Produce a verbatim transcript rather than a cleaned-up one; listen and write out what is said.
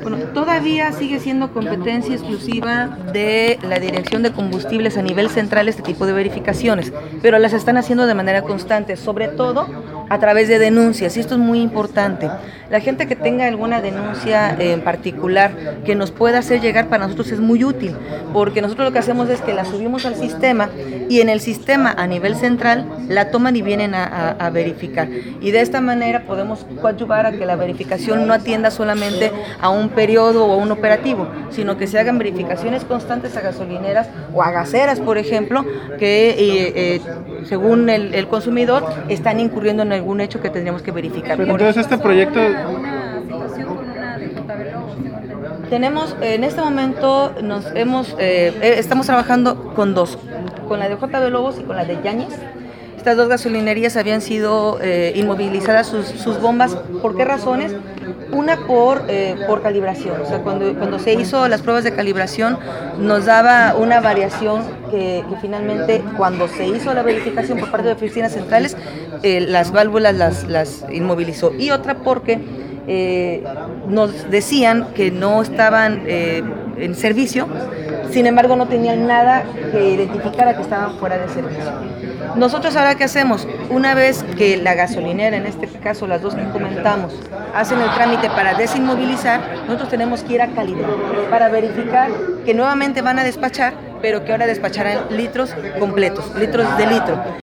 Bueno, todavía sigue siendo competencia exclusiva de la Dirección de Combustibles a nivel central este tipo de verificaciones, pero las están haciendo de manera constante, sobre todo a través de denuncias, y esto es muy importante. La gente que tenga alguna denuncia en particular que nos pueda hacer llegar, para nosotros es muy útil, porque nosotros lo que hacemos es que la subimos al sistema y en el sistema a nivel central la toman y vienen a, a, a verificar. Y de esta manera podemos coadyuvar a que la verificación no atienda solamente a un periodo o a un operativo, sino que se hagan verificaciones constantes a gasolineras o a gaseras, por ejemplo, que eh, eh, según el, el consumidor están incurriendo en algún hecho que tendríamos que verificar. Pero entonces este proyecto... Una situación con una de J B Lobos, tengo entendido. Tenemos, en este momento, nos hemos, eh, estamos trabajando con dos, con la de J B Lobos y con la de Yáñez. Estas dos gasolinerías habían sido eh, inmovilizadas sus, sus bombas. ¿Por qué razones? Una por, eh, por calibración. O sea, cuando, cuando se hizo las pruebas de calibración nos daba una variación que, que finalmente cuando se hizo la verificación por parte de oficinas centrales, eh, las válvulas las, las inmovilizó. Y otra porque eh, nos decían que no estaban eh, en servicio, sin embargo no tenían nada que identificara que estaban fuera de servicio. Nosotros ahora ¿qué hacemos? Una vez que la gasolinera, en este caso las dos que comentamos, hacen el trámite para desinmovilizar, nosotros tenemos que ir a calidad para verificar que nuevamente van a despachar, pero que ahora despacharán litros completos, litros de litro.